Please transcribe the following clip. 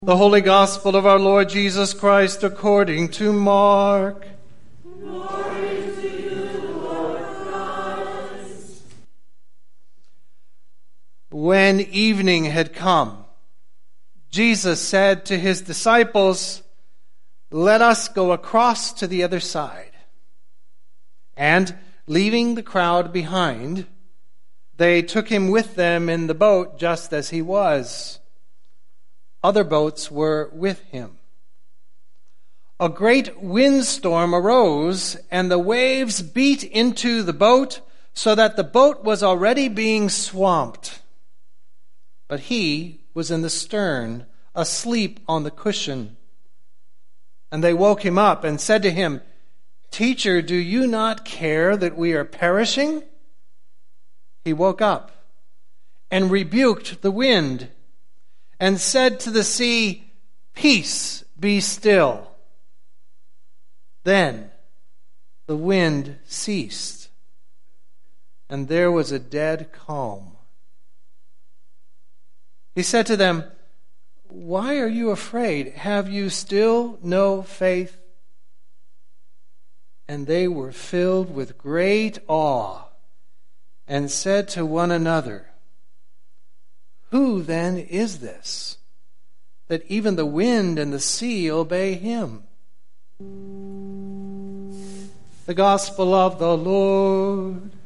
The Holy Gospel of our Lord Jesus Christ according to Mark. Glory to you, Lord Christ. When evening had come, Jesus said to his disciples, "Let us go across to the other side." And, leaving the crowd behind, they took him with them in the boat just as he was. Other boats were with him. A great windstorm arose, and the waves beat into the boat so that the boat was already being swamped. But he was in the stern, asleep on the cushion. And they woke him up and said to him, "Teacher, do you not care that we are perishing?" He woke up and rebuked the wind and said to the sea, "Peace, be still." Then the wind ceased, and there was a dead calm. He said to them, "Why are you afraid? Have you still no faith?" And they were filled with great awe and said to one another, "Who then is this, that even the wind and the sea obey him?" The Gospel of the Lord.